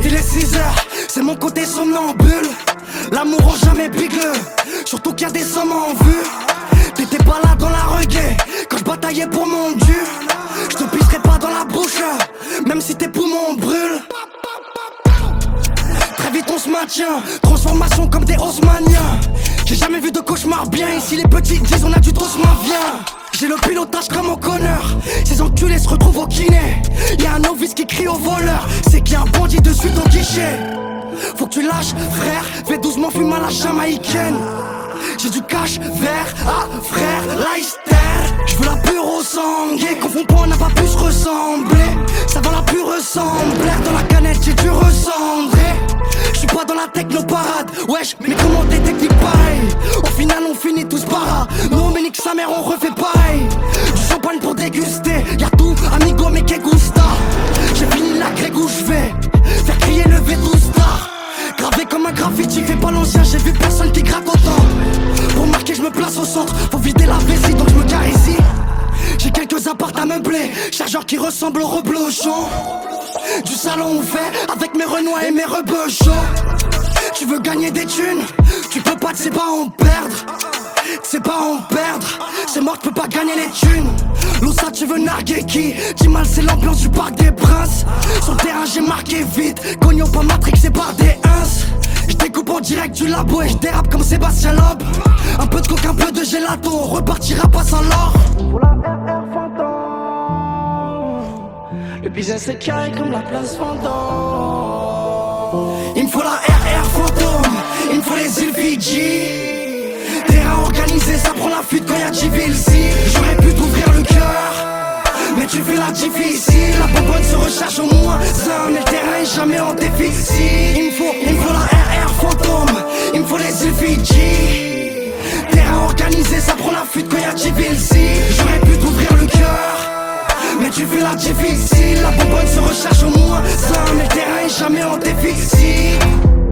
il est 6h, c'est mon côté somnambule. L'amour rend jamais bigleux, surtout qu'il y a des sommes en vue. T'étais pas là dans la reggae, quand je bataillais pour mon dû. Je te pisserai pas dans la bouche, même si tes poumons brûlent. Très vite on se maintient, transformation comme des Haussmanniens. J'ai jamais vu de cauchemar bien, ici les petits disent on a du Tosma, viens. J'ai le pilotage comme au connard, ces enculés se retrouvent au kiné. Y'a un novice qui crie au voleur, c'est qu'il y a un bandit de suite au guichet. Faut que tu lâches frère, fais doucement fume à la jamaïcaine. J'ai du cash vert, ah frère, Leicester. Je veux la pure au sangué, confond pas on n'a pas pu se ressembler. Ça va la pure ressembler, dans la canette j'ai dû ressembler. J'suis pas dans la techno-parade, wesh, mais comment t'es techniques pareil. Au final on finit tous para, non mais nique sa mère on refait pareil. Du champagne pour déguster, y'a tout, amigo mais que gusta. J'ai fini la grègue où j'vais faire crier le Vetusta. Gravé comme un graffiti, fais pas l'ancien, j'ai vu personne qui gratte autant. Pour marquer je me place au centre, faut vider la vessie donc je me gare ici. J'ai quelques apparts à meubler, chargeur qui ressemble au reblochon. Du salon où fait, avec mes renois et mes rebeuchons. Tu veux gagner des thunes, tu peux pas, c'est pas en perdre. C'est pas en perdre, c'est mort, tu peux pas gagner les thunes. L'Oussa tu veux narguer qui? Dis mal c'est l'ambiance du parc des princes. Sur le terrain j'ai marqué vite, cognon pas matrixé par des ins. J'découpe en direct du labo et j'dérape comme Sébastien Loeb. Un peu de coke, un peu de gelato, on repartira pas sans l'or. Pour la RR Fantôme, le business est carré comme la place Vendôme. Il me faut la RR Fantôme, il me faut les îles Fidji. Terrain organisé, ça prend la fuite quand y'a Givilsi. J'aurais pu t'ouvrir le cœur, mais tu fais la difficile. La bonbonne se recharge au moins ça, mais le terrain est jamais en déficit. Il me faut la RR Fantôme, il me faut les îles Fidji. Terrain organisé, ça prend la fuite quand y'a Givilsi. J'aurais pu t'ouvrir le cœur, mais tu fais la difficile. La bonbonne se recharge au moins ça, mais le terrain est jamais en déficit.